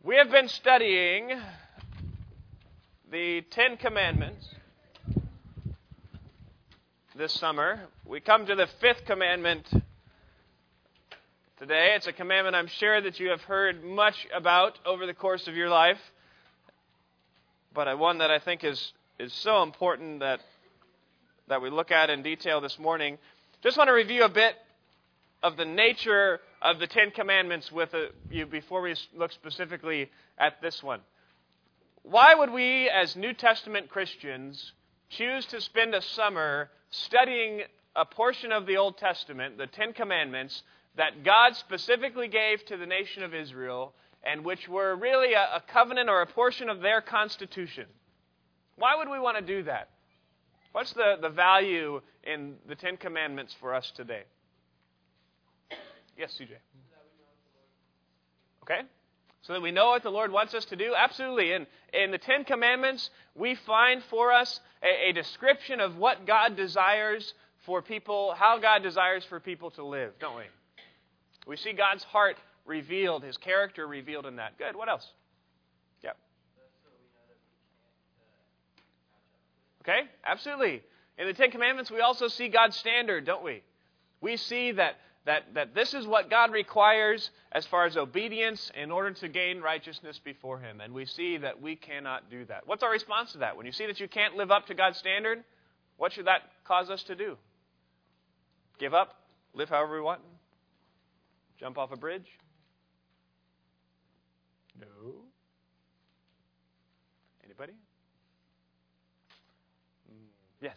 We have been studying the Ten Commandments this summer. We come to the fifth commandment today. It's a commandment I'm sure that you have heard much about over the course of your life, but one that I think is so important that we look at in detail this morning. Just want to review a bit of the nature of the Ten Commandments with you before we look specifically at this one. Why would we, as New Testament Christians, choose to spend a summer studying a portion of the Old Testament, the Ten Commandments, that God specifically gave to the nation of Israel, and which were really a covenant or a portion of their constitution? Why would we want to do that? What's the value in the Ten Commandments for us today? Yes, CJ. Okay. So that we know what the Lord wants us to do? Absolutely. In the Ten Commandments, we find for us a description of what God desires for people, how God desires for people to live, don't we? We see God's heart revealed, His character revealed in that. Good. What else? Yeah. Okay. Absolutely. In the Ten Commandments, we also see God's standard, don't we? We see that this is what God requires as far as obedience in order to gain righteousness before Him. And we see that we cannot do that. What's our response to that? When you see that you can't live up to God's standard, what should that cause us to do? Give up? Live however we want? Jump off a bridge? No. Anybody? Yes.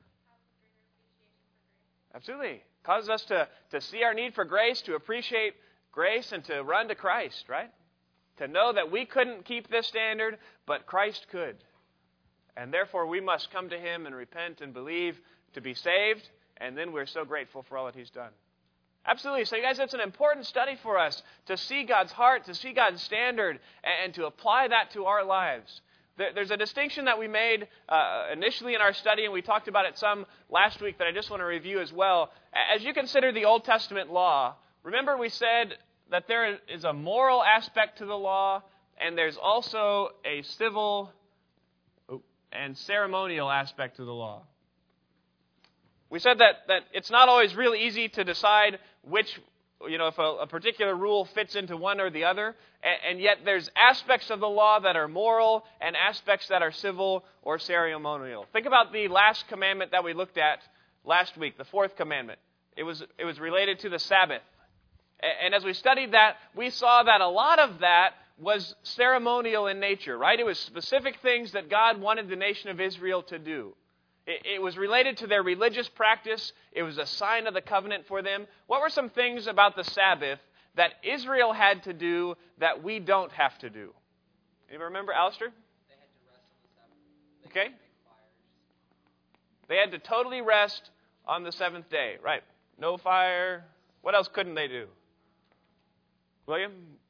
Absolutely. Causes us to see our need for grace, to appreciate grace, and to run to Christ, right? To know that we couldn't keep this standard, but Christ could. And therefore we must come to Him and repent and believe to be saved, and then we're so grateful for all that He's done. Absolutely. So you guys, it's an important study for us to see God's heart, to see God's standard, and to apply that to our lives. There's a distinction that we made initially in our study, and we talked about it some last week that I just want to review as well. As you consider the Old Testament law, remember we said that there is a moral aspect to the law, and there's also a civil and ceremonial aspect to the law. We said that it's not always real easy to decide which, if a particular rule fits into one or the other, and yet there's aspects of the law that are moral and aspects that are civil or ceremonial. Think about the last commandment that we looked at last week, the fourth commandment. It was related to the Sabbath. And as we studied that, we saw that a lot of that was ceremonial in nature, right? It was specific things that God wanted the nation of Israel to do. It was related to their religious practice. It was a sign of the covenant for them. What were some things about the Sabbath that Israel had to do that we don't have to do? Anybody remember, Alistair? They had to rest on the Sabbath. Okay. They had to totally rest on the seventh day. Right. No fire. What else couldn't they do? William?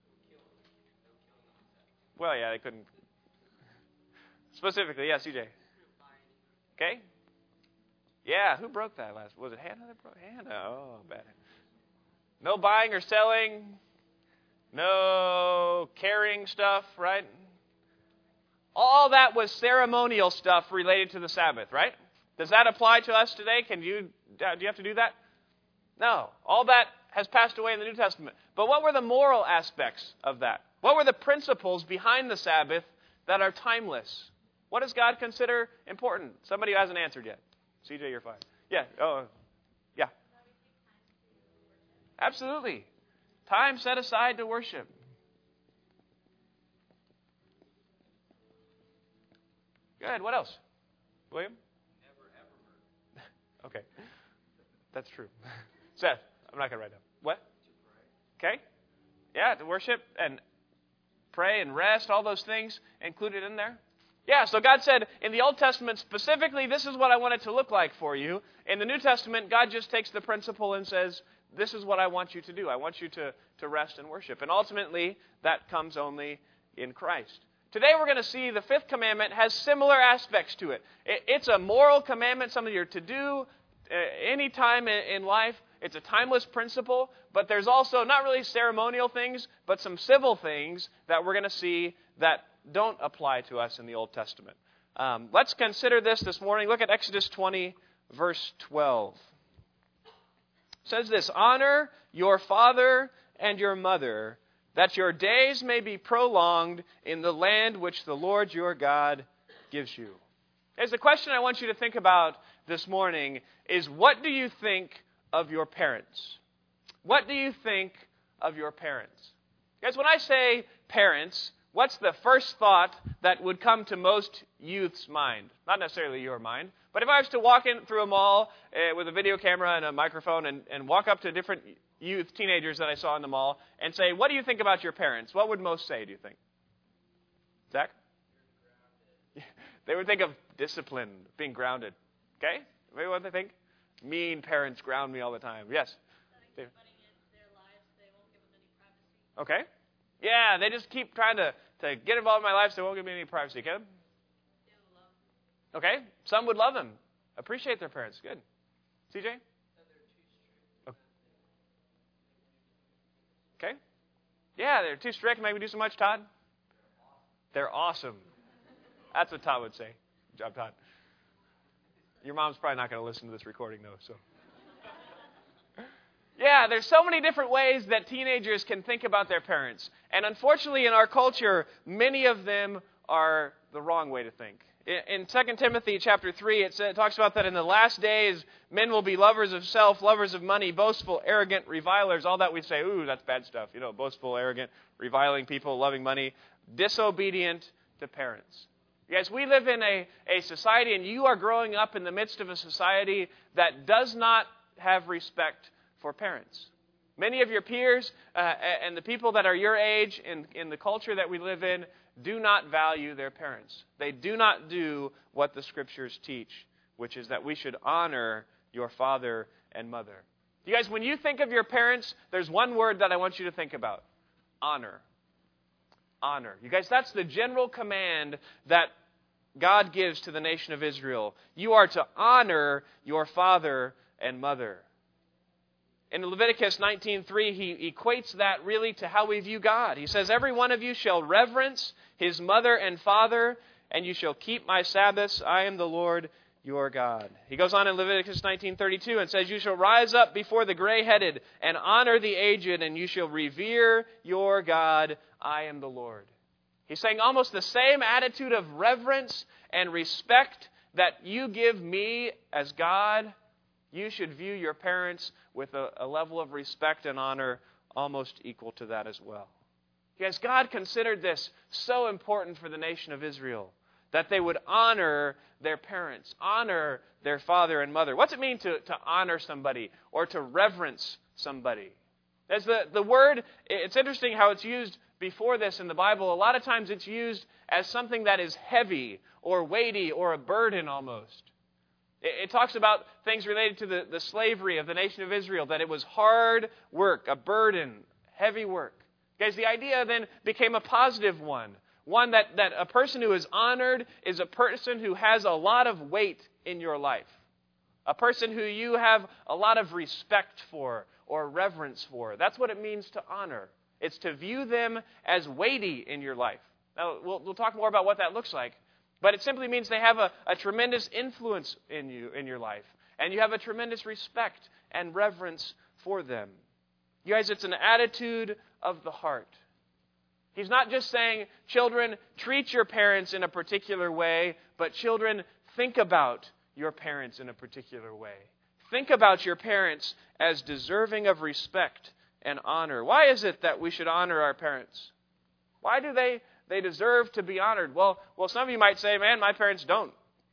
Well, yeah, they couldn't. Specifically, yes, CJ. Okay? Yeah, who broke that last? Was it Hannah that broke? Hannah. Oh, bad. No buying or selling. No carrying stuff, right? All that was ceremonial stuff related to the Sabbath, right? Does that apply to us today? Do you have to do that? No. All that has passed away in the New Testament. But what were the moral aspects of that? What were the principles behind the Sabbath that are timeless? What does God consider important? Somebody who hasn't answered yet. CJ, you're fine. Yeah. Oh, yeah. Absolutely. Time set aside to worship. Good. What else? William? Never, ever murder. Okay. That's true. Seth, I'm not going to write down. What? To pray. Okay. Yeah, to worship and pray and rest, all those things included in there. Yeah, so God said in the Old Testament specifically, this is what I want it to look like for you. In the New Testament, God just takes the principle and says, this is what I want you to do. I want you to rest and worship. And ultimately, that comes only in Christ. Today we're going to see the fifth commandment has similar aspects to it. It's a moral commandment, something you're to do any time in life. It's a timeless principle, but there's also not really ceremonial things, but some civil things that we're going to see that don't apply to us in the Old Testament. Let's consider this morning. Look at Exodus 20, verse 12. It says this, honor your father and your mother, that your days may be prolonged in the land which the Lord your God gives you. As the question I want you to think about this morning is, what do you think of your parents? What do you think of your parents? Guys, when I say parents, what's the first thought that would come to most youth's mind? Not necessarily your mind, but if I was to walk in through a mall with a video camera and a microphone and walk up to different teenagers that I saw in the mall and say, what do you think about your parents? What would most say, do you think? Zach? They would think of discipline, being grounded. Okay? Maybe what they think? Mean parents ground me all the time. Yes? Okay. Yeah, they just keep trying to get involved in my life so they won't give me any privacy. Caleb? Okay. Some would love them. Appreciate their parents. Good. CJ? Okay. Yeah, they're too strict. Make me do so much, Todd. They're awesome. That's what Todd would say. Good job, Todd. Your mom's probably not going to listen to this recording, though. So, yeah, there's so many different ways that teenagers can think about their parents. And unfortunately, in our culture, many of them are the wrong way to think. In 2 Timothy chapter 3, it talks about that in the last days, men will be lovers of self, lovers of money, boastful, arrogant, revilers. All that we say, ooh, that's bad stuff. You know, boastful, arrogant, reviling people, loving money, disobedient to parents. Guys, we live in a society, and you are growing up in the midst of a society that does not have respect for parents. Many of your peers and the people that are your age in the culture that we live in do not value their parents. They do not do what the Scriptures teach, which is that we should honor your father and mother. You guys, when you think of your parents, there's one word that I want you to think about. Honor. Honor. You guys, that's the general command that God gives to the nation of Israel. You are to honor your father and mother. In Leviticus 19:3, he equates that really to how we view God. He says, every one of you shall reverence his mother and father, and you shall keep my Sabbaths. I am the Lord your God. He goes on in Leviticus 19:32 and says, you shall rise up before the gray-headed and honor the aged, and you shall revere your God. I am the Lord. He's saying almost the same attitude of reverence and respect that you give me as God, you should view your parents with a level of respect and honor almost equal to that as well. Because God considered this so important for the nation of Israel, that they would honor their parents, honor their father and mother. What's it mean to honor somebody or to reverence somebody? As the word, it's interesting how it's used before this in the Bible. A lot of times it's used as something that is heavy or weighty or a burden almost. It talks about things related to the slavery of the nation of Israel, that it was hard work, a burden, heavy work. Guys, the idea then became a positive one. One that a person who is honored is a person who has a lot of weight in your life. A person who you have a lot of respect for or reverence for. That's what it means to honor. It's to view them as weighty in your life. Now, we'll talk more about what that looks like. But it simply means they have a tremendous influence in your life. And you have a tremendous respect and reverence for them. You guys, it's an attitude of the heart. He's not just saying, children, treat your parents in a particular way, but children, think about your parents in a particular way. Think about your parents as deserving of respect and honor. Why is it that we should honor our parents? Why do they deserve to be honored? Well, some of you might say, man, my parents don't.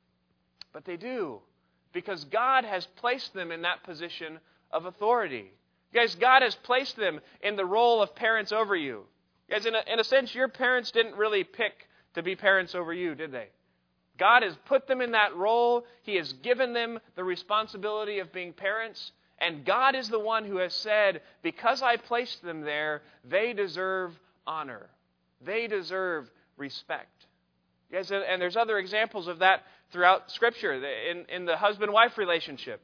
But they do. Because God has placed them in that position of authority. Guys, God has placed them in the role of parents over you. Guys, in a sense, your parents didn't really pick to be parents over you, did they? God has put them in that role. He has given them the responsibility of being parents. And God is the one who has said, because I placed them there, they deserve honor. They deserve respect. Yes, and there's other examples of that throughout Scripture. In the husband-wife relationship,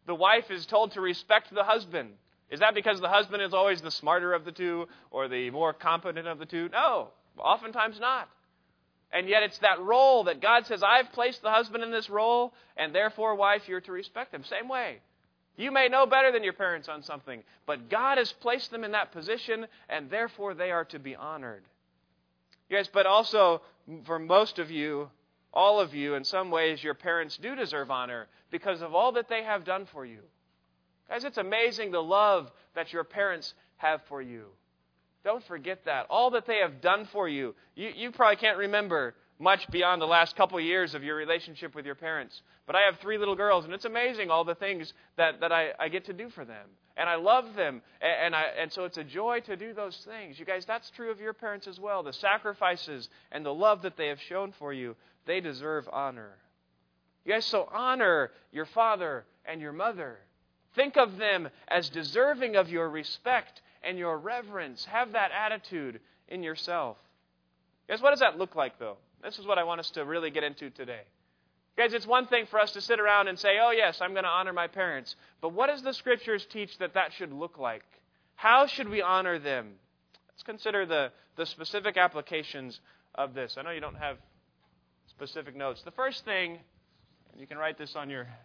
the wife is told to respect the husband. Is that because the husband is always the smarter of the two or the more competent of the two? No, oftentimes not. And yet it's that role that God says, I've placed the husband in this role, and therefore, wife, you're to respect him. Same way. You may know better than your parents on something, but God has placed them in that position, and therefore they are to be honored. Yes, but also, for most of you, all of you, in some ways, your parents do deserve honor because of all that they have done for you. Guys, it's amazing the love that your parents have for you. Don't forget that. All that they have done for you. You probably can't remember much beyond the last couple years of your relationship with your parents. But I have 3 little girls, and it's amazing all the things that I get to do for them. And I love them, and so it's a joy to do those things. You guys, that's true of your parents as well. The sacrifices and the love that they have shown for you, they deserve honor. You guys, so honor your father and your mother. Think of them as deserving of your respect and your reverence. Have that attitude in yourself. Guys, what does that look like, though? This is what I want us to really get into today. Guys, it's one thing for us to sit around and say, oh, yes, I'm going to honor my parents. But what does the Scriptures teach that should look like? How should we honor them? Let's consider the specific applications of this. I know you don't have specific notes. The first thing, and you can write this on your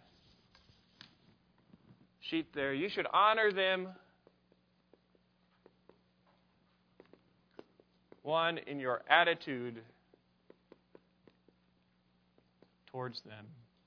sheet there, you should honor them, one, in your attitude towards them.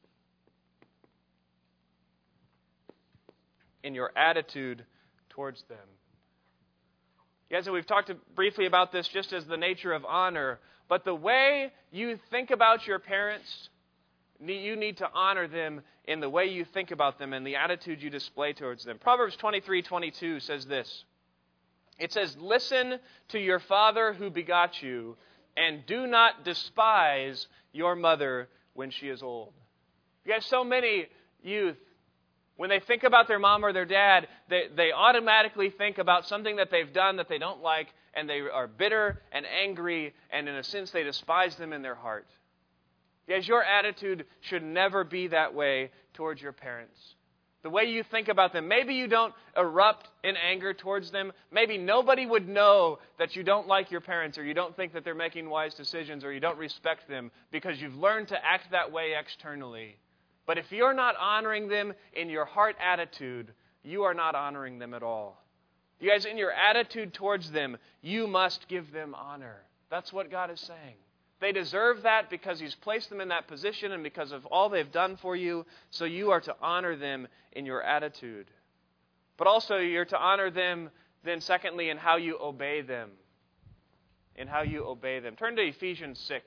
In your attitude towards them. Guys, we've talked briefly about this just as the nature of honor, but the way you think about your parents, you need to honor them in the way you think about them and the attitude you display towards them. Proverbs 23:22 says this. It says, listen to your father who begot you, and do not despise your mother when she is old. You guys, so many youth, when they think about their mom or their dad, they automatically think about something that they've done that they don't like, and they are bitter and angry, and in a sense they despise them in their heart. Guys, your attitude should never be that way towards your parents. The way you think about them. Maybe you don't erupt in anger towards them. Maybe nobody would know that you don't like your parents, or you don't think that they're making wise decisions, or you don't respect them because you've learned to act that way externally. But if you're not honoring them in your heart attitude, you are not honoring them at all. You guys, in your attitude towards them, you must give them honor. That's what God is saying. They deserve that because He's placed them in that position and because of all they've done for you. So you are to honor them in your attitude. But also you're to honor them then secondly in how you obey them. In how you obey them. Turn to Ephesians 6.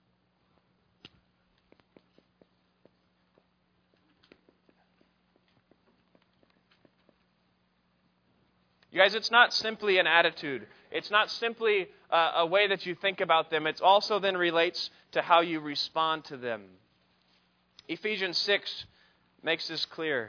You guys, it's not simply an attitude. It's not simply a way that you think about them. It also then relates to how you respond to them. Ephesians 6 makes this clear.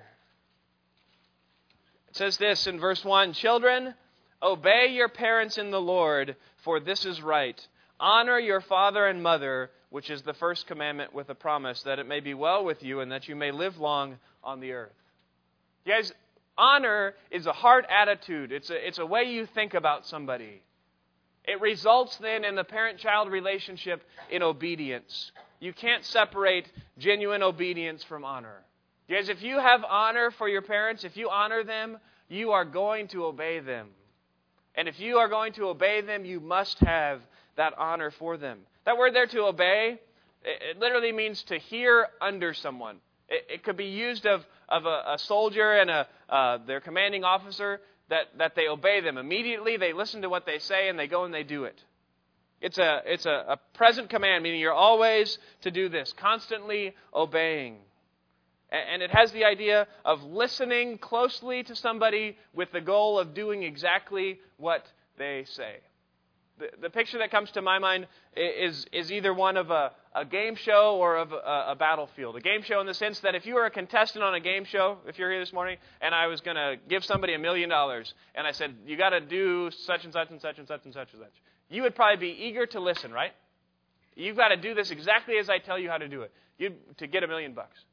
It says this in verse 1, children, obey your parents in the Lord, for this is right. Honor your father and mother, which is the first commandment with a promise, that it may be well with you and that you may live long on the earth. You guys, honor is a heart attitude. It's a way you think about somebody. It results then in the parent-child relationship in obedience. You can't separate genuine obedience from honor. Guys, if you have honor for your parents, if you honor them, you are going to obey them. And if you are going to obey them, you must have that honor for them. That word there, to obey, it literally means to hear under someone. It could be used of a soldier and their commanding officer, that they obey them. Immediately they listen to what they say and they go and they do it. It's a present command, meaning you're always to do this, constantly obeying. And it has the idea of listening closely to somebody with the goal of doing exactly what they say. The picture that comes to my mind is either one of a game show or of a battlefield. A game show in the sense that if you were a contestant on a game show, if you're here this morning, and I was going to give somebody $1 million, and I said, you got to do such and such and such and such and such and such, you would probably be eager to listen, right? You've got to do this exactly as I tell you how to do it to get $1 million.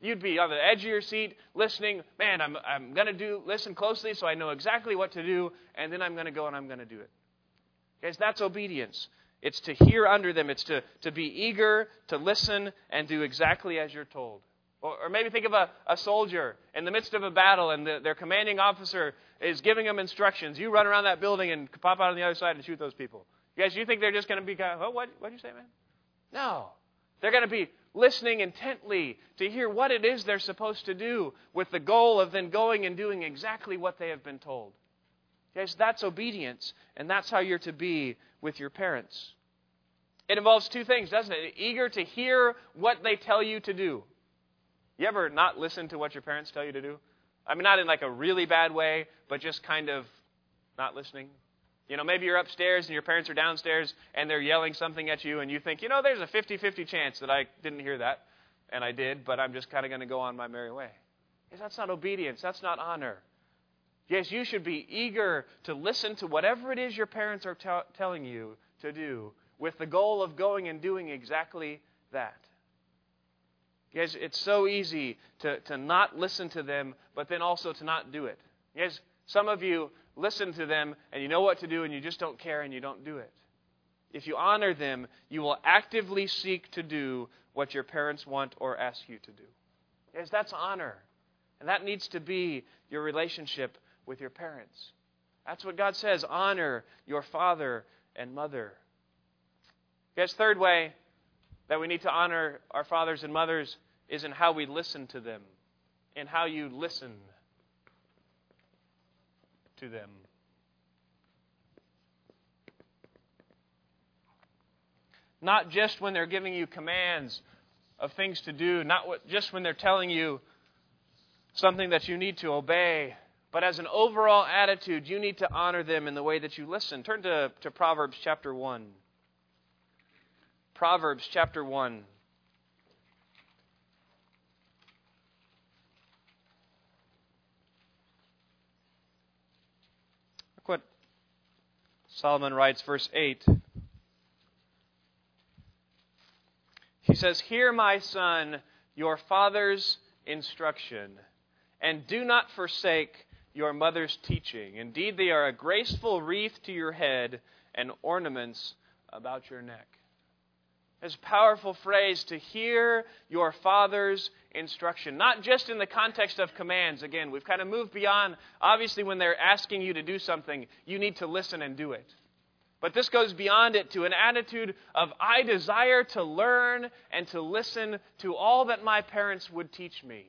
You'd be on the edge of your seat listening. Man, I'm going to listen closely so I know exactly what to do, and then I'm going to go and I'm going to do it. Guys, that's obedience. It's to hear under them. It's to be eager to listen and do exactly as you're told. Or maybe think of a soldier in the midst of a battle, and their commanding officer is giving them instructions. You run around that building and pop out on the other side and shoot those people. You guys, you think they're just going to be kind of, oh, what did you say, man? No. They're going to be listening intently to hear what it is they're supposed to do with the goal of then going and doing exactly what they have been told. Guys, that's obedience, and that's how you're to be with your parents. It involves two things, doesn't it? Eager to hear what they tell you to do. You ever not listen to what your parents tell you to do? I mean, not in like a really bad way, but just kind of not listening. You know, maybe you're upstairs and your parents are downstairs and they're yelling something at you and you think, there's a 50-50 chance that I didn't hear that. And I did, but I'm just kind of going to go on my merry way. Yes, that's not obedience. That's not honor. Yes, you should be eager to listen to whatever it is your parents are telling you to do with the goal of going and doing exactly that. Yes, it's so easy to not listen to them, but then also to not do it. Yes, some of you listen to them and you know what to do and you just don't care and you don't do it. If you honor them, you will actively seek to do what your parents want or ask you to do. Yes, that's honor. And that needs to be your relationship with your parents. That's what God says. Honor your father and mother. Yes, third way that we need to honor our fathers and mothers is in how we listen to them. In how you listen to them. Not just when they're giving you commands of things to do, not just when they're telling you something that you need to obey, but as an overall attitude, you need to honor them in the way that you listen. Turn to Proverbs chapter 1. Proverbs chapter 1. Look what Solomon writes, verse 8. He says, "Hear, my son, your father's instruction, and do not forsake your mother's teaching. Indeed, they are a graceful wreath to your head and ornaments about your neck." It's a powerful phrase, to hear your father's instruction. Not just in the context of commands. Again, we've kind of moved beyond, obviously when they're asking you to do something, you need to listen and do it. But this goes beyond it to an attitude of, I desire to learn and to listen to all that my parents would teach me.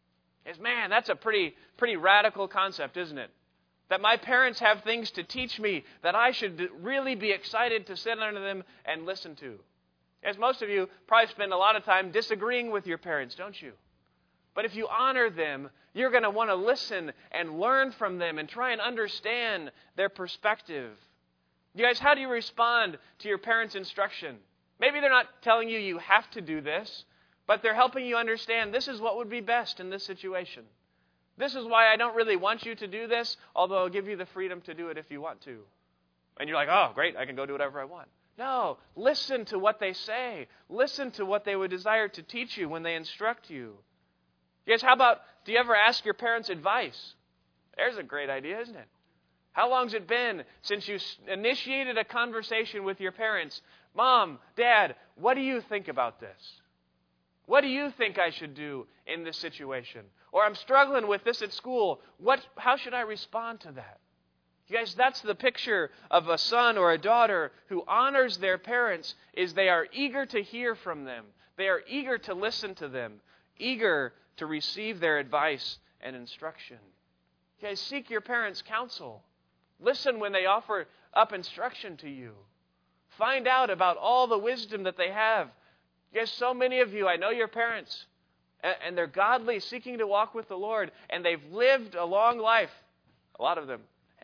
Man, that's a pretty radical concept, isn't it? That my parents have things to teach me that I should really be excited to sit under them and listen to. As most of you probably spend a lot of time disagreeing with your parents, don't you? But if you honor them, you're going to want to listen and learn from them and try and understand their perspective. You guys, how do you respond to your parents' instruction? Maybe they're not telling you you have to do this, but they're helping you understand this is what would be best in this situation. This is why I don't really want you to do this, although I'll give you the freedom to do it if you want to. And you're like, oh, great, I can go do whatever I want. No, listen to what they say. Listen to what they would desire to teach you when they instruct you. Yes, how about, do you ever ask your parents advice? There's a great idea, isn't it? How long's it been since you initiated a conversation with your parents? Mom, Dad, what do you think about this? What do you think I should do in this situation? Or I'm struggling with this at school. How should I respond to that? You guys, that's the picture of a son or a daughter who honors their parents, is they are eager to hear from them. They are eager to listen to them, eager to receive their advice and instruction. You guys, seek your parents' counsel. Listen when they offer up instruction to you. Find out about all the wisdom that they have. You guys, so many of you, I know your parents, and they're godly, seeking to walk with the Lord, and they've lived a long life. A lot of them.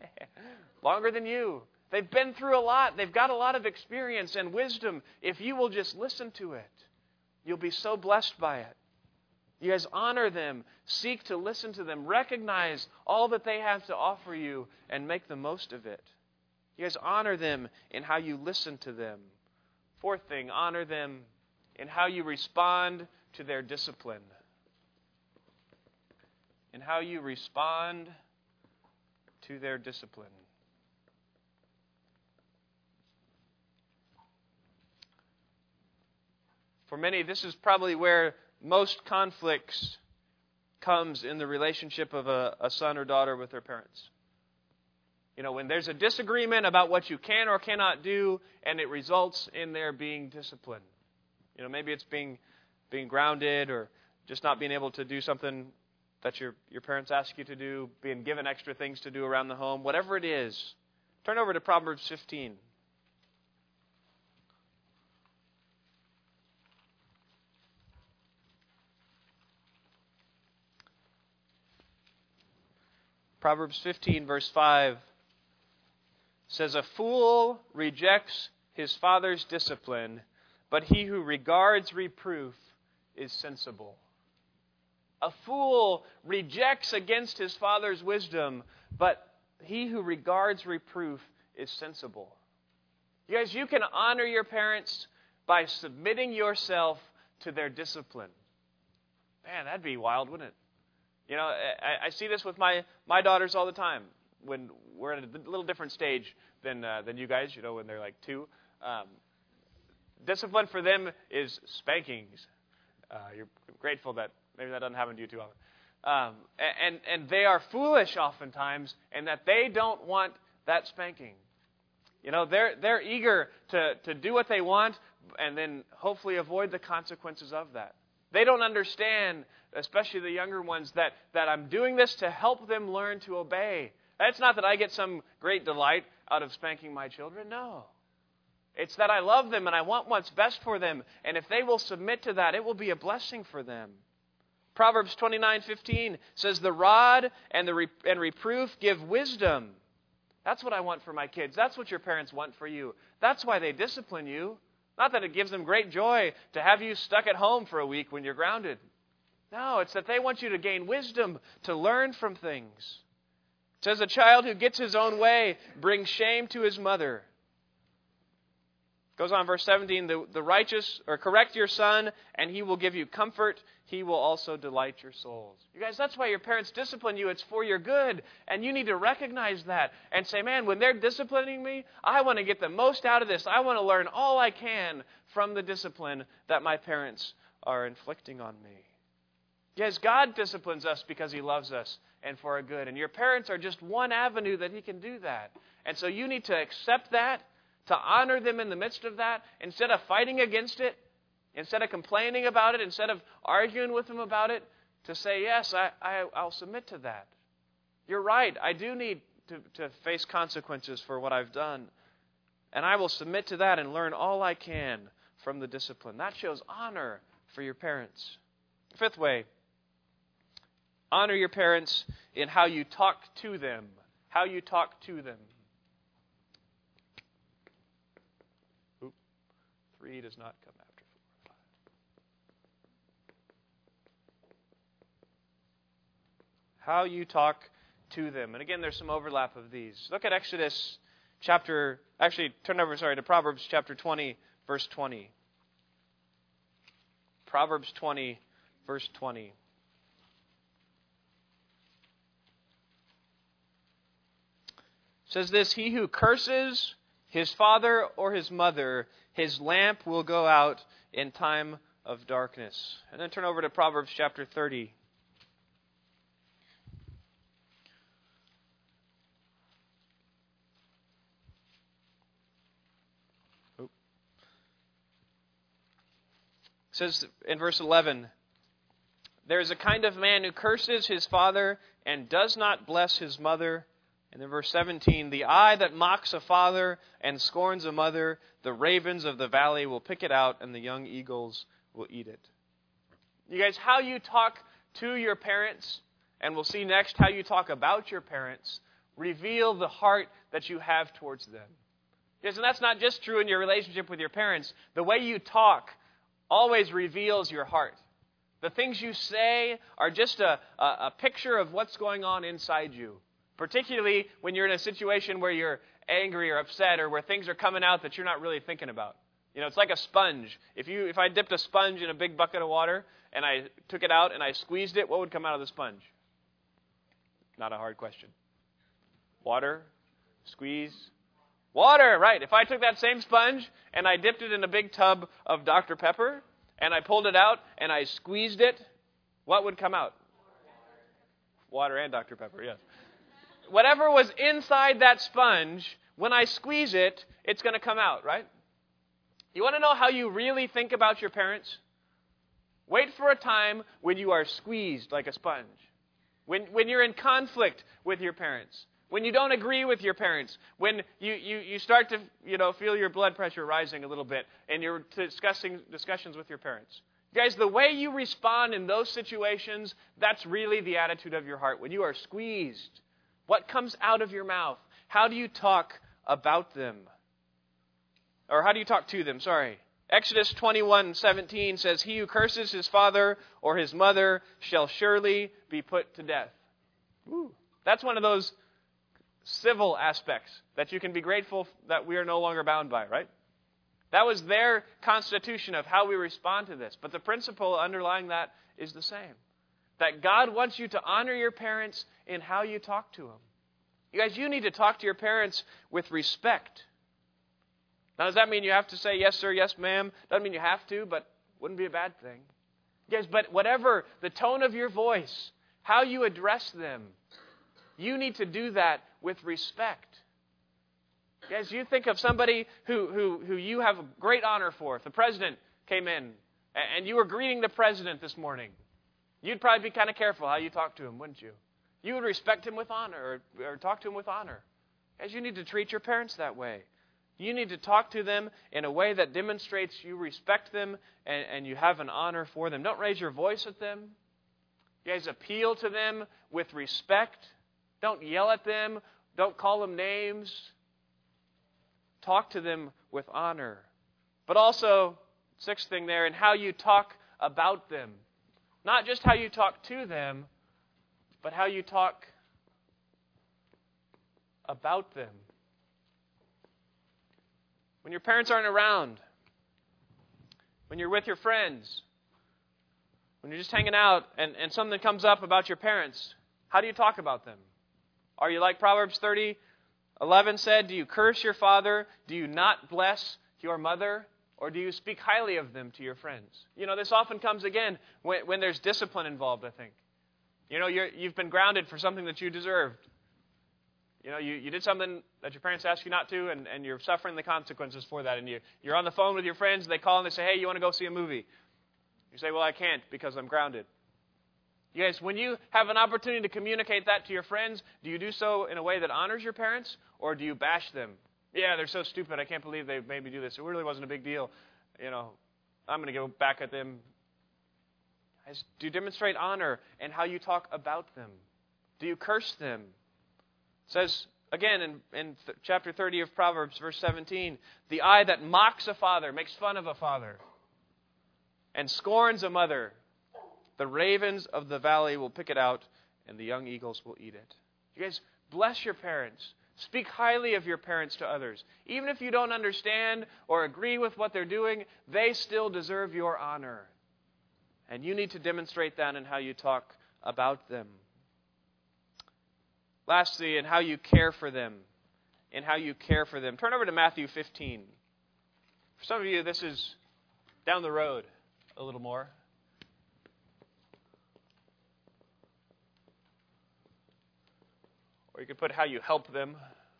Longer than you. They've been through a lot. They've got a lot of experience and wisdom. If you will just listen to it, you'll be so blessed by it. You guys, honor them. Seek to listen to them. Recognize all that they have to offer you and make the most of it. You guys, honor them in how you listen to them. Fourth thing, honor them in how you respond to their discipline. in how you respond to their discipline. For many, this is probably where most conflicts comes in the relationship of a son or daughter with their parents. When there's a disagreement about what you can or cannot do, and it results in their being disciplined. Maybe it's being grounded, or just not being able to do something that your parents ask you to do, being given extra things to do around the home, whatever it is. Turn over to Proverbs 15. Proverbs 15, verse 5 says, "A fool rejects his father's discipline, but he who regards reproof is sensible." A fool rejects against his father's wisdom, but he who regards reproof is sensible. You guys, you can honor your parents by submitting yourself to their discipline. Man, that'd be wild, wouldn't it? I see this with my daughters all the time. When we're at a little different stage than you guys, when they're like 2. Discipline for them is spankings. You're grateful that maybe that doesn't happen to you too often. And they are foolish oftentimes, and that they don't want that spanking. They're eager to do what they want, and then hopefully avoid the consequences of that. They don't understand, especially the younger ones, that I'm doing this to help them learn to obey. It's not that I get some great delight out of spanking my children. No. It's that I love them and I want what's best for them. And if they will submit to that, it will be a blessing for them. Proverbs 29:15 says, "The rod and reproof give wisdom." That's what I want for my kids. That's what your parents want for you. That's why they discipline you. Not that it gives them great joy to have you stuck at home for a week when you're grounded. No, it's that they want you to gain wisdom, to learn from things. It says, "A child who gets his own way brings shame to his mother." Goes on, verse 17, the righteous, or correct your son, and he will give you comfort. He will also delight your souls. You guys, that's why your parents discipline you. It's for your good. And you need to recognize that and say, man, when they're disciplining me, I want to get the most out of this. I want to learn all I can from the discipline that my parents are inflicting on me. Yes, God disciplines us because He loves us and for our good. And your parents are just one avenue that He can do that. And so you need to accept that, to honor them in the midst of that, instead of fighting against it, instead of complaining about it, instead of arguing with them about it, to say, yes, I'll submit to that. You're right. I do need to face consequences for what I've done. And I will submit to that and learn all I can from the discipline. That shows honor for your parents. Fifth way, honor your parents in how you talk to them. How you talk to them. 3 does not come after 4 or 5. How you talk to them. And again, there's some overlap of these. Look at Exodus turn over to Proverbs chapter 20, verse 20. Proverbs 20, verse 20. It says this, "He who curses his father or his mother, his lamp will go out in time of darkness." And then turn over to Proverbs chapter 30. It says in verse 11, "There is a kind of man who curses his father and does not bless his mother." And in verse 17, "The eye that mocks a father and scorns a mother, the ravens of the valley will pick it out, and the young eagles will eat it." You guys, how you talk to your parents, and we'll see next how you talk about your parents, reveal the heart that you have towards them. Yes, and that's not just true in your relationship with your parents. The way you talk always reveals your heart. The things you say are just a picture of what's going on inside you. Particularly when you're in a situation where you're angry or upset, or where things are coming out that you're not really thinking about. It's like a sponge. If I dipped a sponge in a big bucket of water and I took it out and I squeezed it, what would come out of the sponge? Not a hard question. Water, squeeze. Water, right. If I took that same sponge and I dipped it in a big tub of Dr. Pepper and I pulled it out and I squeezed it, what would come out? Water and Dr. Pepper, yes. Whatever was inside that sponge, when I squeeze it, it's going to come out, right? You want to know how you really think about your parents? Wait for a time when you are squeezed like a sponge. When you're in conflict with your parents. When you don't agree with your parents. When you start to feel your blood pressure rising a little bit and you're discussing discussions with your parents. Guys, the way you respond in those situations, that's really the attitude of your heart. When you are squeezed, what comes out of your mouth? How do you talk about them? Or how do you talk to them? Sorry. Exodus 21:17 says, "He who curses his father or his mother shall surely be put to death." Ooh. That's one of those civil aspects that you can be grateful that we are no longer bound by, right? That was their constitution of how we respond to this. But the principle underlying that is the same. That God wants you to honor your parents in how you talk to them. You guys, you need to talk to your parents with respect. Now, does that mean you have to say, yes, sir, yes, ma'am? Doesn't mean you have to, but wouldn't be a bad thing. Guys, but whatever the tone of your voice, how you address them, you need to do that with respect. Guys, you think of somebody who you have a great honor for. If the president came in and you were greeting the president this morning, you'd probably be kind of careful how you talk to him, wouldn't you? You would respect him with honor or talk to him with honor. Guys, you need to treat your parents that way. You need to talk to them in a way that demonstrates you respect them and you have an honor for them. Don't raise your voice at them. You guys, appeal to them with respect. Don't yell at them. Don't call them names. Talk to them with honor. But also, sixth thing there, in how you talk about them. Not just how you talk to them, but how you talk about them. When your parents aren't around, when you're with your friends, when you're just hanging out and something comes up about your parents, how do you talk about them? Are you like Proverbs 30:11 said, do you curse your father? Do you not bless your mother? Or do you speak highly of them to your friends? This often comes again when there's discipline involved, I think. You've been grounded for something that you deserved. You did something that your parents asked you not to, and you're suffering the consequences for that. And you're on the phone with your friends, and they call and they say, hey, you want to go see a movie? You say, well, I can't because I'm grounded. You guys, when you have an opportunity to communicate that to your friends, do you do so in a way that honors your parents, or do you bash them? Yeah, they're so stupid. I can't believe they made me do this. It really wasn't a big deal. I'm going to go back at them. Guys, do you demonstrate honor in how you talk about them? Do you curse them? It says, again, in chapter 30 of Proverbs, verse 17, the eye that mocks a father, makes fun of a father, and scorns a mother, the ravens of the valley will pick it out, and the young eagles will eat it. You guys, bless your parents. Speak highly of your parents to others. Even if you don't understand or agree with what they're doing, they still deserve your honor. And you need to demonstrate that in how you talk about them. Lastly, in how you care for them. In how you care for them. Turn over to Matthew 15. For some of you, this is down the road a little more. Or you could put how you help them.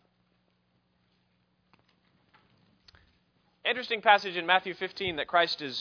Interesting passage in Matthew 15 that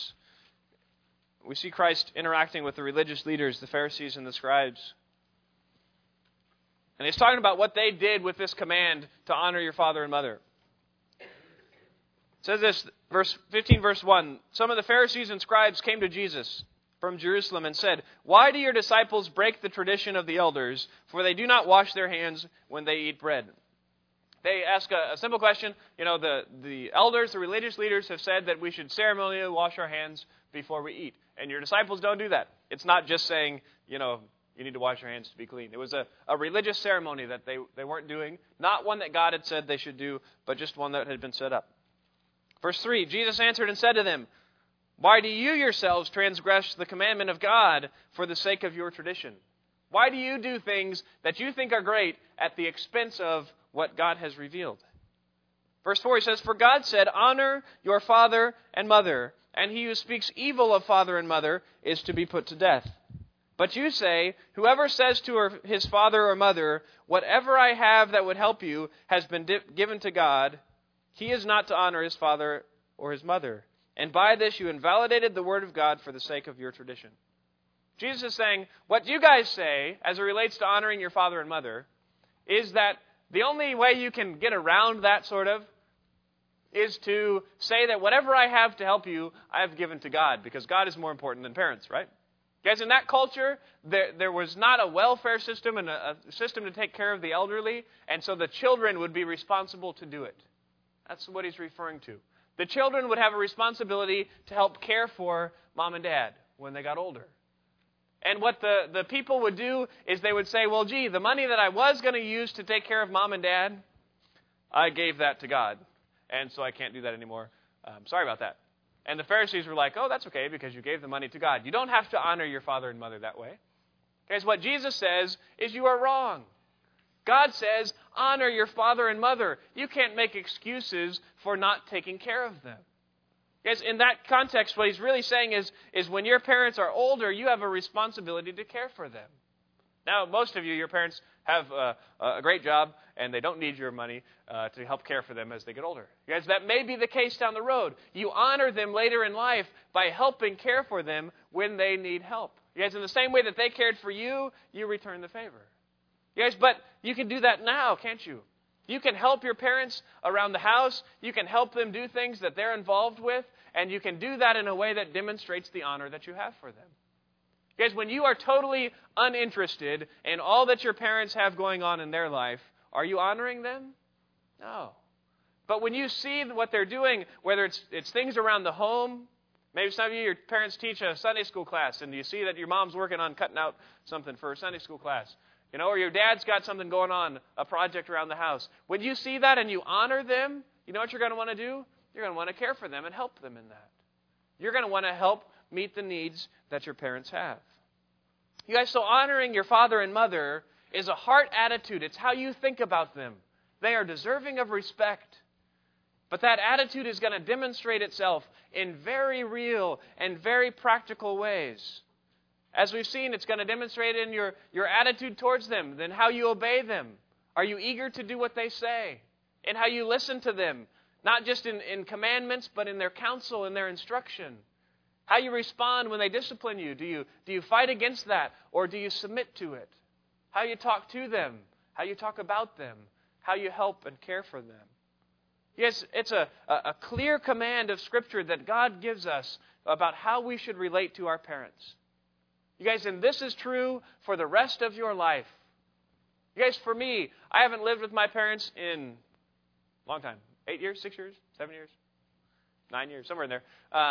we see Christ interacting with the religious leaders, the Pharisees and the scribes. And he's talking about what they did with this command to honor your father and mother. It says this, verse 15, verse 1, some of the Pharisees and scribes came to Jesus from Jerusalem and said, why do your disciples break the tradition of the elders, for they do not wash their hands when they eat bread? They ask a simple question. The elders, the religious leaders have said that we should ceremonially wash our hands before we eat. And your disciples don't do that. It's not just saying, you need to wash your hands to be clean. It was a religious ceremony that they weren't doing. Not one that God had said they should do, but just one that had been set up. Verse 3, Jesus answered and said to them, why do you yourselves transgress the commandment of God for the sake of your tradition? Why do you do things that you think are great at the expense of what God has revealed? Verse 4, he says, "For God said, 'Honor your father and mother, and he who speaks evil of father and mother is to be put to death.' But you say, 'Whoever says to his father or mother, "Whatever I have that would help you has been given to God," he is not to honor his father or his mother. And by this you invalidated the word of God for the sake of your tradition.'" Jesus is saying, what you guys say as it relates to honoring your father and mother is that the only way you can get around that sort of is to say that whatever I have to help you, I have given to God, because God is more important than parents, right? Guys, in that culture, there was not a welfare system and a system to take care of the elderly, and so the children would be responsible to do it. That's what he's referring to. The children would have a responsibility to help care for mom and dad when they got older. And what the people would do is they would say, well, gee, the money that I was going to use to take care of mom and dad, I gave that to God, and so I can't do that anymore. Sorry about that. And the Pharisees were like, oh, that's okay, because you gave the money to God. You don't have to honor your father and mother that way. Guys, what Jesus says is you are wrong. God says, honor your father and mother. You can't make excuses for not taking care of them. Guys, in that context, what he's really saying is when your parents are older, you have a responsibility to care for them. Now, most of you, your parents have a great job, and they don't need your money to help care for them as they get older. Guys, that may be the case down the road. You honor them later in life by helping care for them when they need help. Guys, in the same way that they cared for you, you return the favor. Guys, but you can do that now, can't you? You can help your parents around the house. You can help them do things that they're involved with, and you can do that in a way that demonstrates the honor that you have for them. Guys, when you are totally uninterested in all that your parents have going on in their life, are you honoring them? No. But when you see what they're doing, whether it's things around the home, maybe some of you, your parents teach a Sunday school class, and you see that your mom's working on cutting out something for a Sunday school class. Or your dad's got something going on, a project around the house. When you see that and you honor them, you know what you're going to want to do? You're going to want to care for them and help them in that. You're going to want to help meet the needs that your parents have. You guys, so honoring your father and mother is a heart attitude. It's how you think about them. They are deserving of respect. But that attitude is going to demonstrate itself in very real and very practical ways. As we've seen, it's going to demonstrate in your attitude towards them, then how you obey them. Are you eager to do what they say? And how you listen to them, not just in commandments, but in their counsel and their instruction. How you respond when they discipline you. Do you fight against that, or do you submit to it? How you talk to them, how you talk about them, how you help and care for them. Yes, it's a clear command of Scripture that God gives us about how we should relate to our parents. You guys, and this is true for the rest of your life. You guys, for me, I haven't lived with my parents in a long time. 8 years, 6 years, 7 years, 9 years, somewhere in there.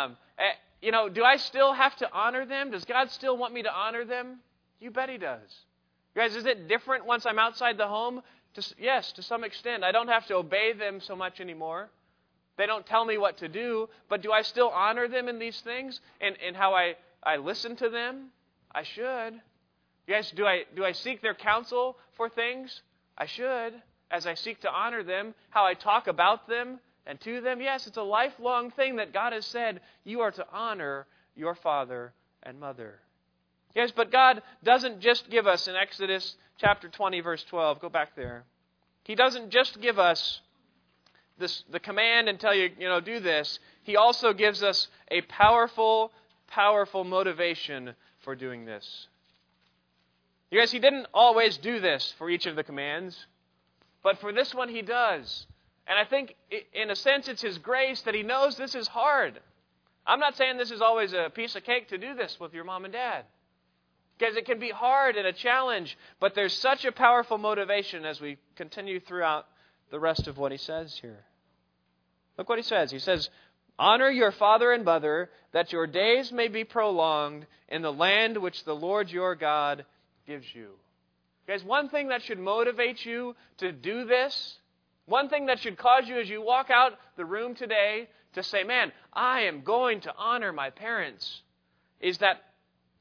Do I still have to honor them? Does God still want me to honor them? You bet He does. You guys, is it different once I'm outside the home? Yes, to some extent. I don't have to obey them so much anymore. They don't tell me what to do, but do I still honor them in these things? And how I listen to them? I should. You guys, do I seek their counsel for things? I should, as I seek to honor them. How I talk about them and to them? Yes, it's a lifelong thing that God has said you are to honor your father and mother. Yes, but God doesn't just give us in Exodus chapter 20, verse 12. Go back there. He doesn't just give us the command and tell you, do this. He also gives us a powerful motivation for doing this. You guys, He didn't always do this for each of the commands, but for this one He does. And I think, in a sense, it's His grace that He knows this is hard. I'm not saying this is always a piece of cake to do this with your mom and dad, because it can be hard and a challenge, but there's such a powerful motivation as we continue throughout the rest of what He says here. Look what He says. He says, honor your father and mother, that your days may be prolonged in the land which the Lord your God gives you. Guys, one thing that should motivate you to do this, one thing that should cause you as you walk out the room today to say, man, I am going to honor my parents, is that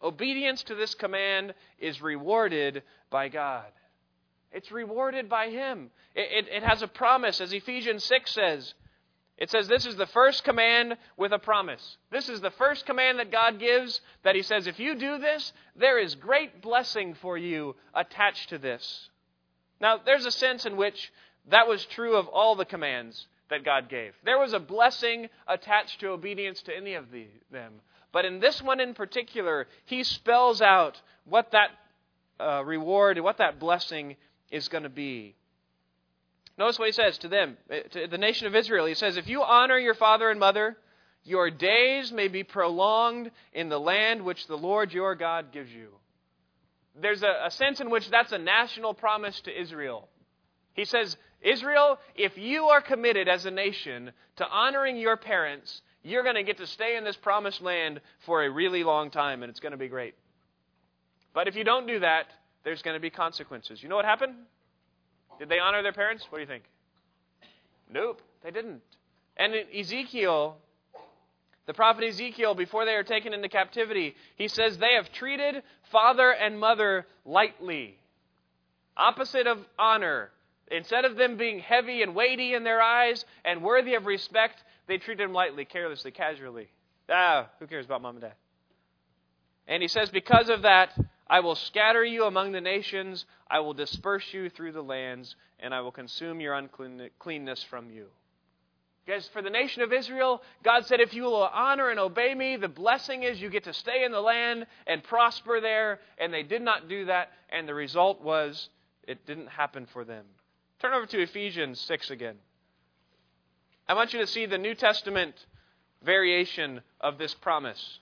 Obedience to this command is rewarded by God. It's rewarded by Him. It has a promise, as Ephesians 6 says. It says this is the first command with a promise. This is the first command that God gives, that He says, if you do this, there is great blessing for you attached to this. Now, there's a sense in which that was true of all the commands that God gave. There was a blessing attached to obedience to any of them. But in this one in particular, He spells out what that reward, what that blessing is going to be. Notice what He says to them, to the nation of Israel. He says, if you honor your father and mother, your days may be prolonged in the land which the Lord your God gives you. There's a sense in which that's a national promise to Israel. He says, Israel, if you are committed as a nation to honoring your parents, you're going to get to stay in this promised land for a really long time, and it's going to be great. But if you don't do that, there's going to be consequences. You know what happened? Did they honor their parents? What do you think? Nope, they didn't. And in Ezekiel, the prophet Ezekiel, before they are taken into captivity, he says they have treated father and mother lightly. Opposite of honor. Instead of them being heavy and weighty in their eyes and worthy of respect, they treated them lightly, carelessly, casually. Who cares about mom and dad? And he says, because of that, I will scatter you among the nations, I will disperse you through the lands, and I will consume your uncleanness from you. Guys, for the nation of Israel, God said, if you will honor and obey me, the blessing is you get to stay in the land and prosper there, and they did not do that, and the result was it didn't happen for them. Turn over to Ephesians 6 again. I want you to see the New Testament variation of this promise.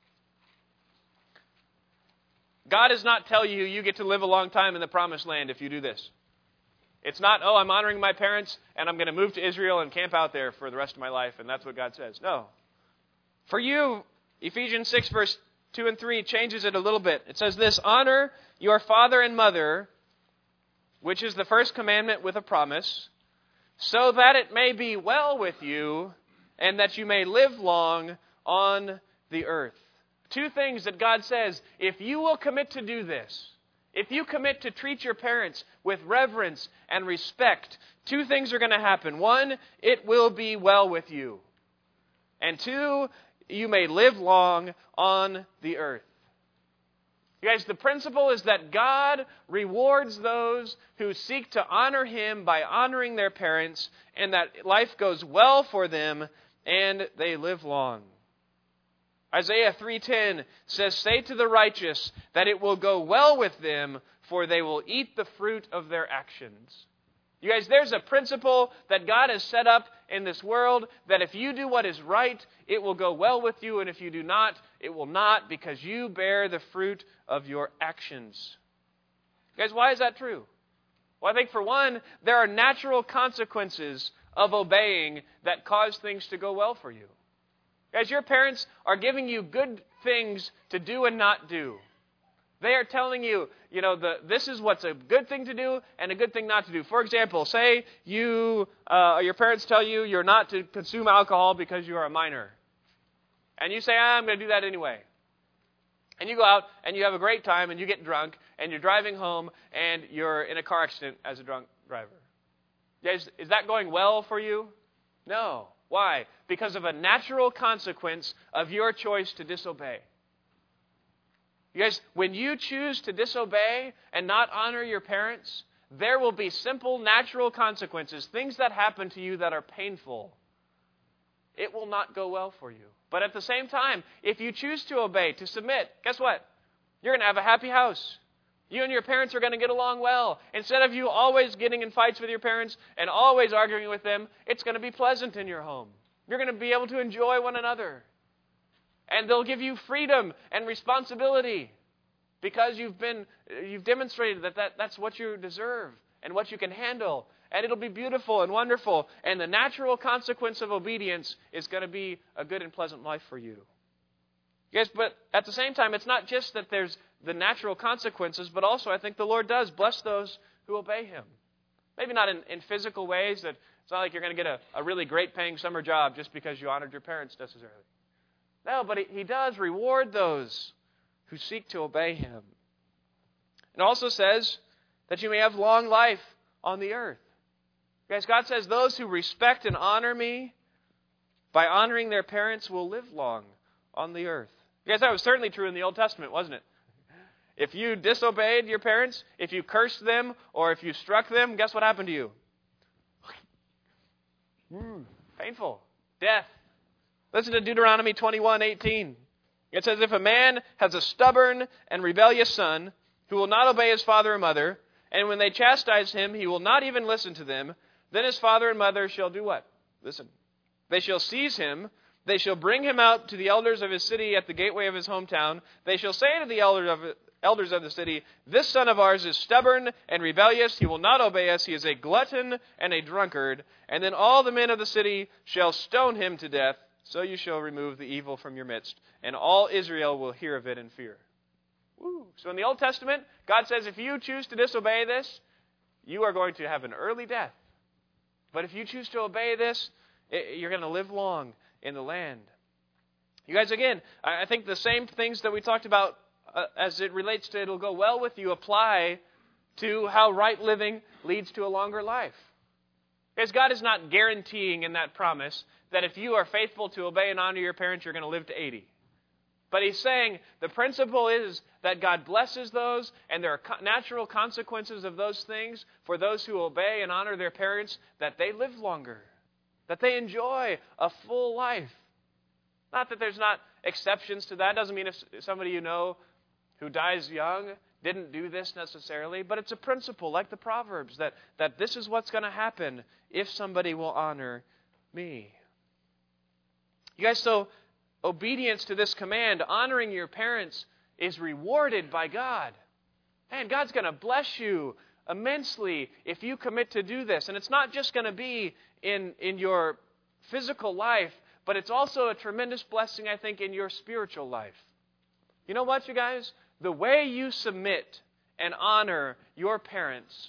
God does not tell you you get to live a long time in the promised land if you do this. It's not, I'm honoring my parents and I'm going to move to Israel and camp out there for the rest of my life, and that's what God says. No. For you, Ephesians 6 verse 2 and 3 changes it a little bit. It says this, honor your father and mother, which is the first commandment with a promise, so that it may be well with you and that you may live long on the earth. Two things that God says, if you will commit to do this, if you commit to treat your parents with reverence and respect, two things are going to happen. One, it will be well with you. And two, you may live long on the earth. You guys, the principle is that God rewards those who seek to honor Him by honoring their parents, and that life goes well for them and they live long. Isaiah 3:10 says, say to the righteous that it will go well with them, for they will eat the fruit of their actions. You guys, there's a principle that God has set up in this world that if you do what is right, it will go well with you, and if you do not, it will not, because you bear the fruit of your actions. You guys, why is that true? Well, I think for one, there are natural consequences of obeying that cause things to go well for you. Guys, your parents are giving you good things to do and not do. They are telling you, this is what's a good thing to do and a good thing not to do. For example, say your parents tell you you're not to consume alcohol because you are a minor. And you say, I'm going to do that anyway. And you go out and you have a great time and you get drunk and you're driving home and you're in a car accident as a drunk driver. Guys, is that going well for you? No. Why? Because of a natural consequence of your choice to disobey. You guys, when you choose to disobey and not honor your parents, there will be simple, natural consequences, things that happen to you that are painful. It will not go well for you. But at the same time, if you choose to obey, to submit, guess what? You're going to have a happy house. You and your parents are going to get along well. Instead of you always getting in fights with your parents and always arguing with them, it's going to be pleasant in your home. You're going to be able to enjoy one another. And they'll give you freedom and responsibility because you've demonstrated that's what you deserve and what you can handle. And it'll be beautiful and wonderful. And the natural consequence of obedience is going to be a good and pleasant life for you. Yes, but at the same time, it's not just that there's the natural consequences, but also I think the Lord does bless those who obey Him. Maybe not in physical ways, that it's not like you're going to get a really great paying summer job just because you honored your parents necessarily. No, but He does reward those who seek to obey Him. It also says that you may have long life on the earth. Guys, God says those who respect and honor me by honoring their parents will live long on the earth. You guys, that was certainly true in the Old Testament, wasn't it? If you disobeyed your parents, if you cursed them, or if you struck them, guess what happened to you? Painful. Death. Listen to Deuteronomy 21:18. It says, if a man has a stubborn and rebellious son who will not obey his father or mother, and when they chastise him, he will not even listen to them, then his father and mother shall do what? Listen. They shall seize him. They shall bring him out to the elders of his city at the gateway of his hometown. They shall say to the elders of the city, this son of ours is stubborn and rebellious. He will not obey us. He is a glutton and a drunkard. And then all the men of the city shall stone him to death. So you shall remove the evil from your midst. And all Israel will hear of it in fear. Woo. So in the Old Testament, God says if you choose to disobey this, you are going to have an early death. But if you choose to obey this, you're going to live long in the land. You guys, again, I think the same things that we talked about as it relates to it'll go well with you apply to how right living leads to a longer life. Because God is not guaranteeing in that promise that if you are faithful to obey and honor your parents, you're going to live to 80. But He's saying the principle is that God blesses those, and there are natural consequences of those things for those who obey and honor their parents, that they live longer, that they enjoy a full life. Not that there's not exceptions to that. Doesn't mean if somebody you know who dies young didn't do this necessarily, but it's a principle like the Proverbs that this is what's going to happen if somebody will honor me. You guys, so obedience to this command, honoring your parents, is rewarded by God. And God's going to bless you immensely if you commit to do this. And it's not just going to be in your physical life, but it's also a tremendous blessing, I think, in your spiritual life. You know what, you guys? The way you submit and honor your parents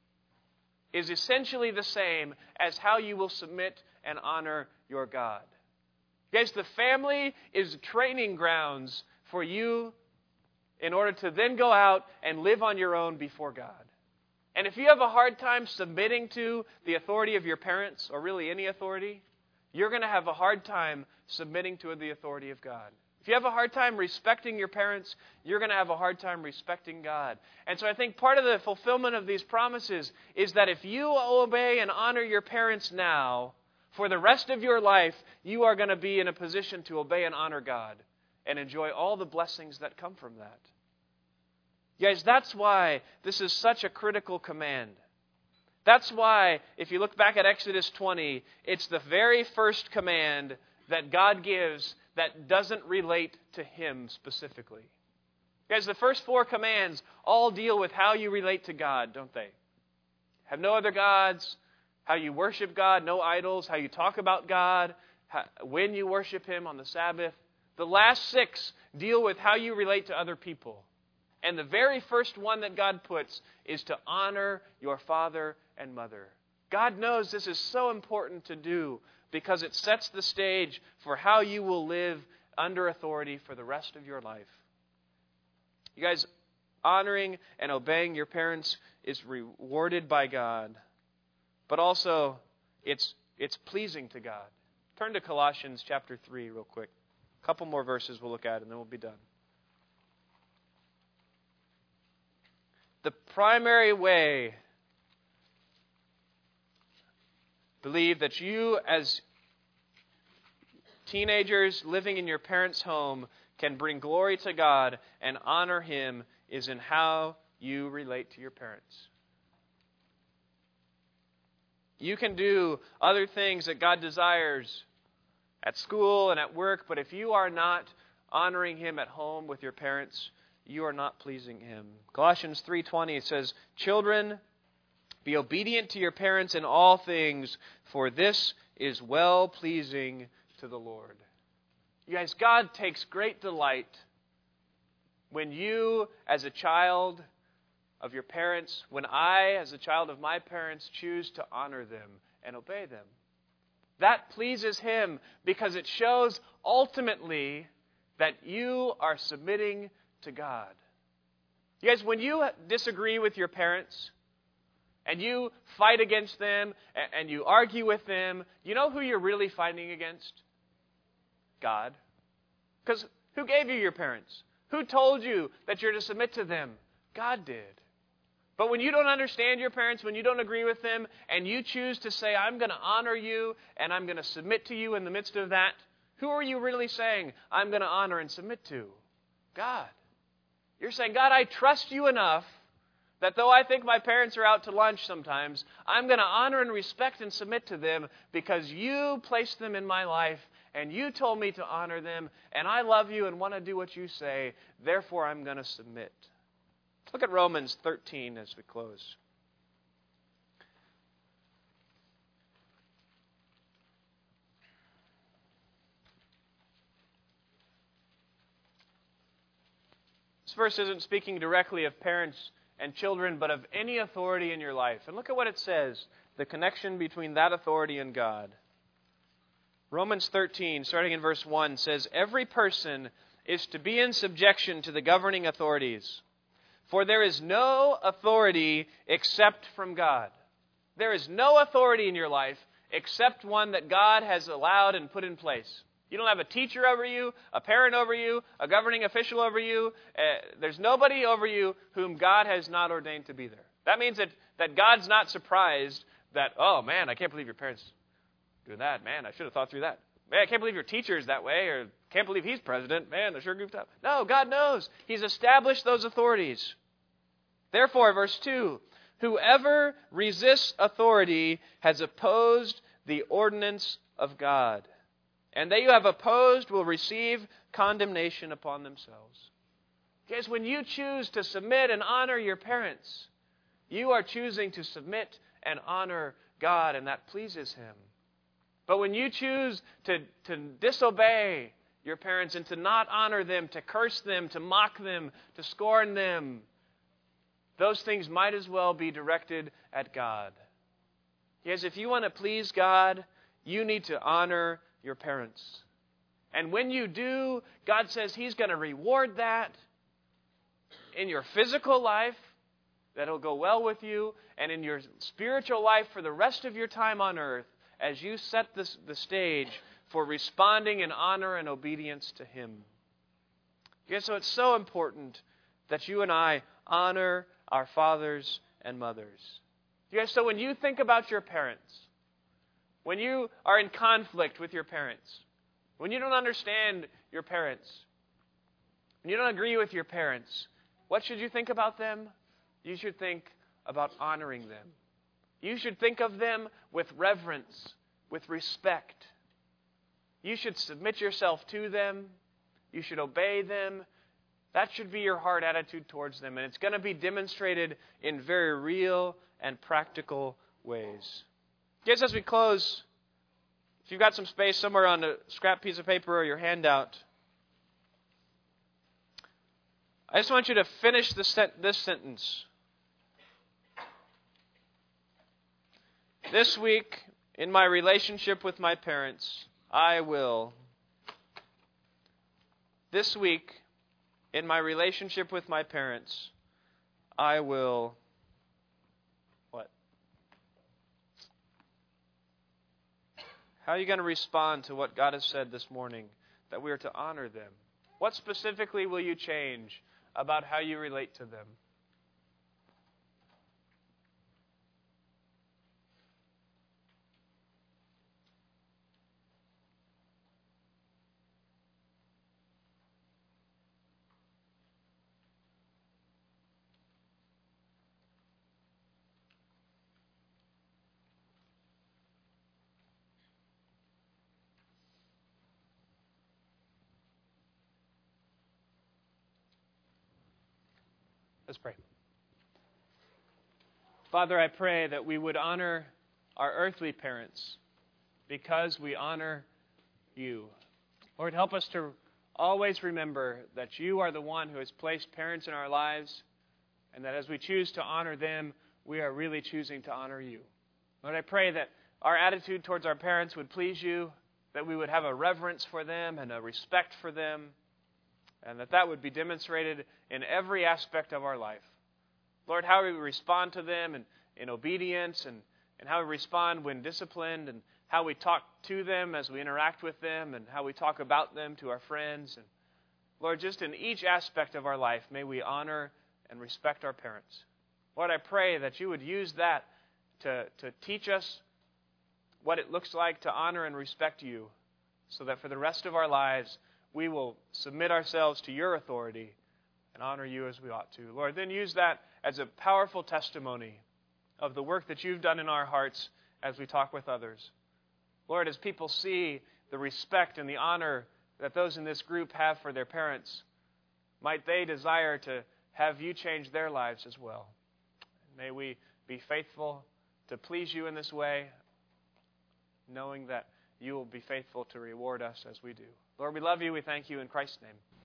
is essentially the same as how you will submit and honor your God. Guys, the family is training grounds for you in order to then go out and live on your own before God. And if you have a hard time submitting to the authority of your parents, or really any authority, you're going to have a hard time submitting to the authority of God. If you have a hard time respecting your parents, you're going to have a hard time respecting God. And so I think part of the fulfillment of these promises is that if you obey and honor your parents now, for the rest of your life, you are going to be in a position to obey and honor God and enjoy all the blessings that come from that. Guys, that's why this is such a critical command. That's why, if you look back at Exodus 20, it's the very first command that God gives that doesn't relate to Him specifically. Guys, the first 4 commands all deal with how you relate to God, don't they? Have no other gods, how you worship God, no idols, how you talk about God, when you worship Him on the Sabbath. The last 6 deal with how you relate to other people. And the very first one that God puts is to honor your father and mother. God knows this is so important to do because it sets the stage for how you will live under authority for the rest of your life. You guys, honoring and obeying your parents is rewarded by God, but also it's pleasing to God. Turn to Colossians chapter 3 real quick. A couple more verses we'll look at and then we'll be done. The primary way, believe that you as teenagers living in your parents' home can bring glory to God and honor Him is in how you relate to your parents. You can do other things that God desires at school and at work, but if you are not honoring Him at home with your parents, you are not pleasing Him. Colossians 3:20 says, "Children, be obedient to your parents in all things, for this is well-pleasing to the Lord." You guys, God takes great delight when you, as a child of your parents, when I, as a child of my parents, choose to honor them and obey them. That pleases Him because it shows ultimately that you are submitting to God. You guys, when you disagree with your parents and you fight against them and you argue with them, you know who you're really fighting against? God. Because who gave you your parents? Who told you that you're to submit to them? God did. But when you don't understand your parents, when you don't agree with them, and you choose to say, I'm going to honor you and I'm going to submit to you in the midst of that, who are you really saying, I'm going to honor and submit to? God. You're saying, God, I trust you enough that though I think my parents are out to lunch sometimes, I'm going to honor and respect and submit to them because you placed them in my life and you told me to honor them, and I love you and want to do what you say. Therefore, I'm going to submit. Let's look at Romans 13 as we close. This verse isn't speaking directly of parents and children, but of any authority in your life. And look at what it says, the connection between that authority and God. Romans 13, starting in verse 1, says, every person is to be in subjection to the governing authorities, for there is no authority except from God. There is no authority in your life except one that God has allowed and put in place. You don't have a teacher over you, a parent over you, a governing official over you. There's nobody over you whom God has not ordained to be there. That means that God's not surprised that, oh man, I can't believe your parents doing that. Man, I should have thought through that. Man, I can't believe your teacher is that way, or can't believe he's president. Man, I sure goofed up. No, God knows. He's established those authorities. Therefore, verse 2, whoever resists authority has opposed the ordinance of God, and they who have opposed will receive condemnation upon themselves. Guys, when you choose to submit and honor your parents, you are choosing to submit and honor God, and that pleases Him. But when you choose to disobey your parents and to not honor them, to curse them, to mock them, to scorn them, those things might as well be directed at God. Yes, if you want to please God, you need to honor your parents. And when you do, God says He's going to reward that in your physical life, that it'll go well with you, and in your spiritual life for the rest of your time on earth, as you set the stage for responding in honor and obedience to Him. Okay, so it's so important that you and I honor our fathers and mothers. You guys, so when you think about your parents, when you are in conflict with your parents, when you don't understand your parents, when you don't agree with your parents, what should you think about them? You should think about honoring them. You should think of them with reverence, with respect. You should submit yourself to them. You should obey them. That should be your heart attitude towards them. And it's going to be demonstrated in very real and practical ways. Just as we close, if you've got some space somewhere on a scrap piece of paper or your handout, I just want you to finish this sentence. This week, in my relationship with my parents, I will. This week, in my relationship with my parents, I will. What? How are you going to respond to what God has said this morning, that we are to honor them? What specifically will you change about how you relate to them? Let's pray. Father, I pray that we would honor our earthly parents because we honor you. Lord, help us to always remember that you are the one who has placed parents in our lives, and that as we choose to honor them, we are really choosing to honor you. Lord, I pray that our attitude towards our parents would please you, that we would have a reverence for them and a respect for them, and that would be demonstrated in every aspect of our life. Lord, how we respond to them in obedience, and how we respond when disciplined, and how we talk to them as we interact with them, and how we talk about them to our friends. And Lord, just in each aspect of our life, may we honor and respect our parents. Lord, I pray that you would use that to teach us what it looks like to honor and respect you, so that for the rest of our lives, we will submit ourselves to your authority and honor you as we ought to. Lord, then use that as a powerful testimony of the work that you've done in our hearts as we talk with others. Lord, as people see the respect and the honor that those in this group have for their parents, might they desire to have you change their lives as well. May we be faithful to please you in this way, knowing that you will be faithful to reward us as we do. Lord, we love you. We thank you in Christ's name.